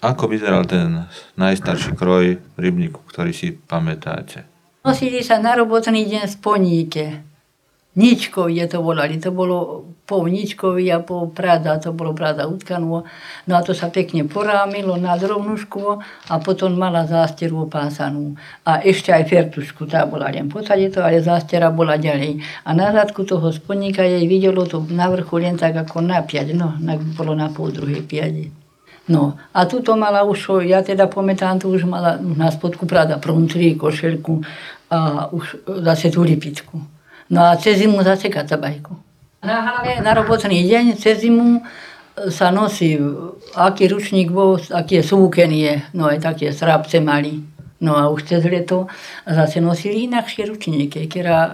Ako vyzeral ten najstarší kroj rybníku, ktorý si pamätáte? Nosili sa na robotný deň sponíke. Ničkovie to volali, to bolo po ničkovi a po prada, to bolo prada utkanú. No a to sa pekne porámilo na drobnušku a potom mala zásteru opásanú. A ešte aj fertušku, tá bola len potade to, ale zástera bola ďalej. A na zadku toho sponíka jej videlo to na vrchu len tak ako na piať, no, bolo na pol druhej piade. No a tuto mala už, ja teda pamätám, to už mala na spodku prada prontri, košelku a už zase tú lipicku. No a cez zimu zase katabajku. Na hlave na robotný deň cez zimu sa nosí, aký ručník bol, aký súken je, no aj také srábce mali. No a už cez leto zase nosili inakšie ručníky,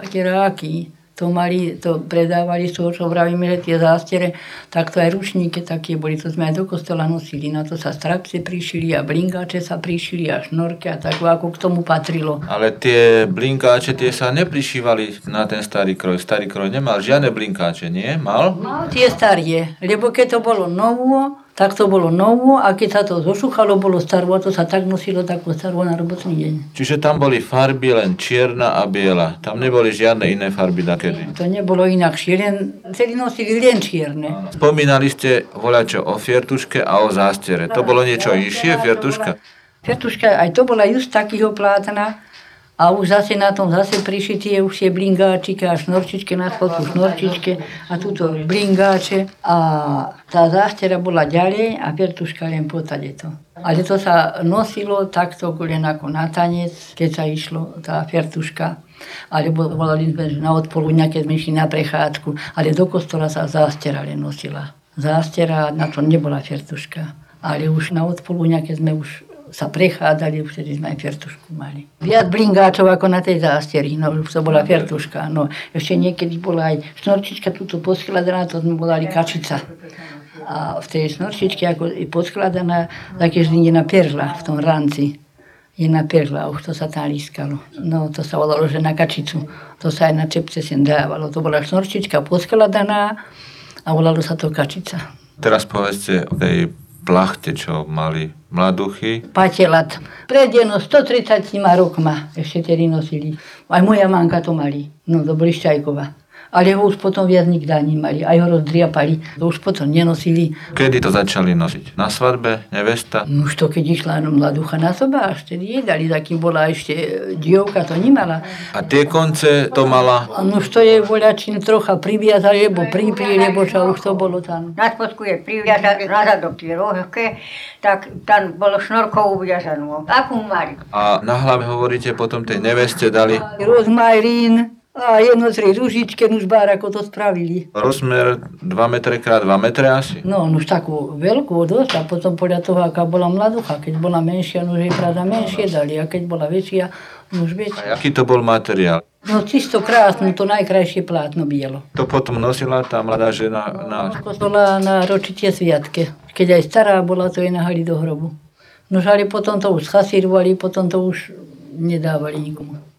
keráky. To predávali z toho, čo vravíme, že tie zástere, tak to aj ručníky také boli, to sme aj do kostola nosili. Na to sa strapce prišili a blinkáče sa prišili a šnorky a tak, ako k tomu patrilo. Ale tie blinkáče, tie sa neprišívali na ten starý kroj. Starý kroj nemal žiadne blinkáče, nie? Mal? Mal tie starie, lebo keď to bolo novo, tak to bolo novo a keď sa to zošúchalo, bolo starvo a to sa tak nosilo, takú starvo na robotný deň. Čiže tam boli farby len čierna a biela. Tam neboli žiadne iné farby dakedy. To nebolo inakšie, celý nosili len čierne. Spomínali ste voľačo o fiertuške a o zástere. To bolo niečo inšie, fiertuška? Fiertuška, aj to bola just takého plátna. A už zase na tom prišitie už tie blingáčiky a šnorčičky, na spodku šnorčičky a túto blingáče. A tá zástera bola ďalej a fiertuška len potade to. Ale to sa nosilo takto len ako na tanec, keď sa išlo tá fiertuška. Alebo volali sme na odpoludňa, keď sme išli na prechádzku. Ale do kostola sa zástera len nosila. Zástera, na to nebola fiertuška. Ale už na odpoludňa, keď sme už sa prechádzali, vtedy sme aj fiertušku mali. Viac blingáčov ako na tej zásteri, no už to bola fiertuška. No, ešte niekedy bola aj šnorčička túto poskladaná, to sme volali kačica. A v tej šnorčičke ako je poskladaná, tak je vždy jedna perla v tom ranci. Jedna perla, už to sa tam lískalo. No, to sa volalo, že na kačicu. To sa aj na čepce sem dávalo. To bola šnorčička poskladaná a volalo sa to kačica. Teraz povedzte o tej plachte, čo mali mladuchy. Patelat. Pred 130 rokma ešte tedy nosili. Aj moja manka to mali. No, to boli Šťajková. Ale ho už potom viac nikdy nemali. Aj ho rozdriapali. To už potom nenosili. Kedy to začali nosiť? Na svadbe? Nevesta? No už to keď išla mladúcha na soba, až tedy jedali. Takým bola ešte dievka, to nemala. A tie konce to mala? No už to je voľačím trocha priviazali, lebo pripli, lebo čo už to bolo tam. Na spodku je priviazané, na zadok tie rohké, tak tam bolo šnorkou uviazanú. Akú mali. A na hlave hovoríte, potom tej neveste dali? Rozmarín. A jednotri ružičke, už bár, ako to spravili. Rozmer 2 metre x 2 metre asi? No, už takú veľkú dosť a potom podľa toho, aká bola mladucha. Keď bola menšia, už jej prada menšie dali a keď bola väčšia, už väčšia. A aký to bol materiál? No, čisto krásne, to najkrajšie plátno bielo. To potom nosila tá mladá žena na kostola na ročitie sviatke. Keď aj stará bola, to jej nahali do hrobu. No, ale potom to už schasírovali, potom to už nedávali nikomu.